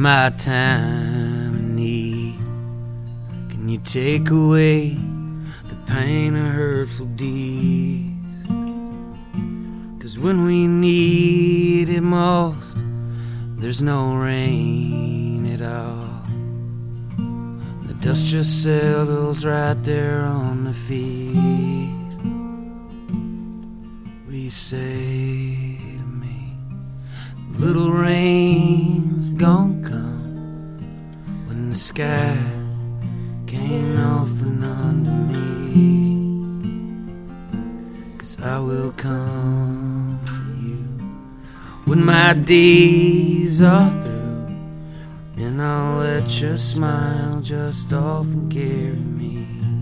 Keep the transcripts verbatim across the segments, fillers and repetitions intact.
my time of need, can you take away the pain of hurtful deeds? 'Cause when we need it most, there's no rain at all. The dust just settles right there on the feet. We say to me, little rain's gonna come when the sky came off and under me. 'Cause I will come for you when my days are through, and I'll let your smile just often carry me.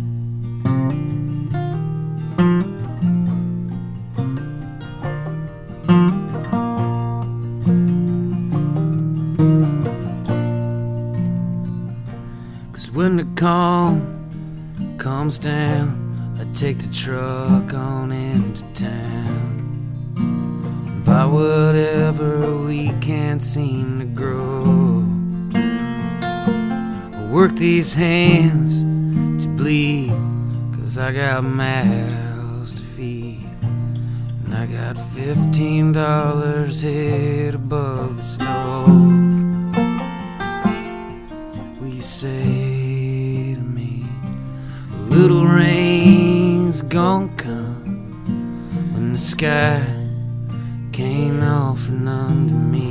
'Cause when the calm comes down, I take the truck on into town, buy whatever we can't seem to grow. I work these hands to bleed, 'cause I got mouths to feed, and I got fifteen dollars hid above the stove. We say to me, a little rain's gonna come when the sky came off and under me.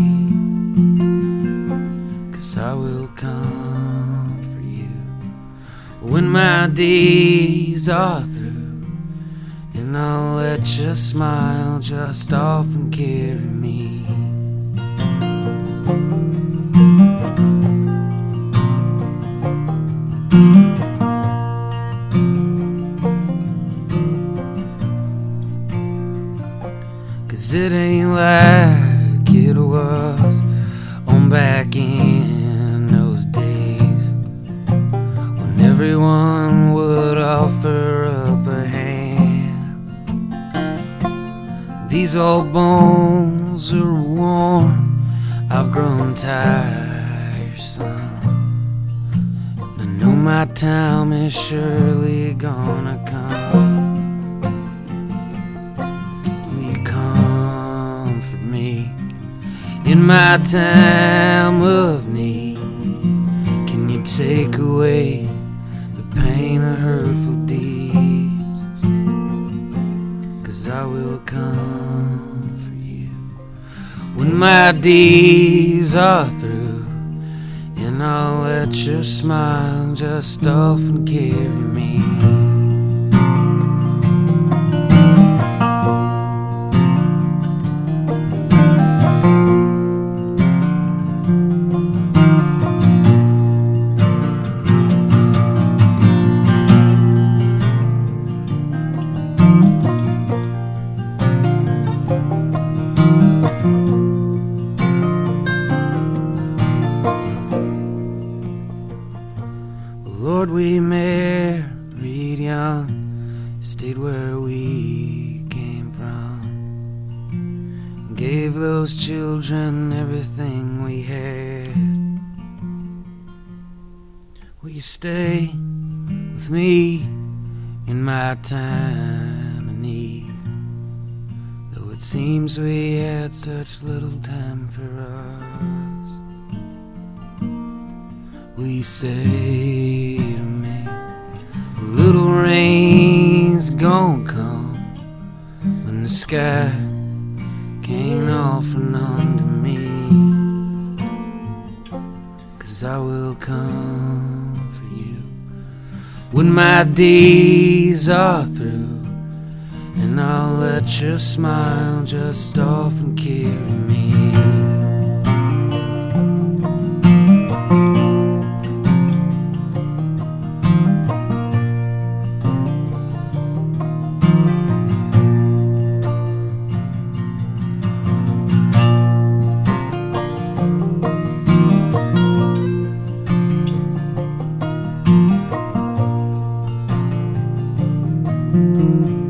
'Cause I will come for you when my days are through, and I'll let your smile just often carry me. 'Cause it ain't like it was on back in those days, when everyone would offer up a hand. These old bones are worn, I've grown tiresome, and I know my time is surely gonna come. In my time of need, can you take away the pain of hurtful deeds? 'Cause I will come for you when my days are through, and I'll let your smile just often carry me. 'Lord, we married young, stayed where we came from, gave those children everything we had. Will you stay with me in my time of need, though it seems we had such little time for us? Will you say to me, a little rain's gonna come when the sky came off and under me? 'Cause I will come for you when my days are through, and I'll let your smile just often carry me. Thank you.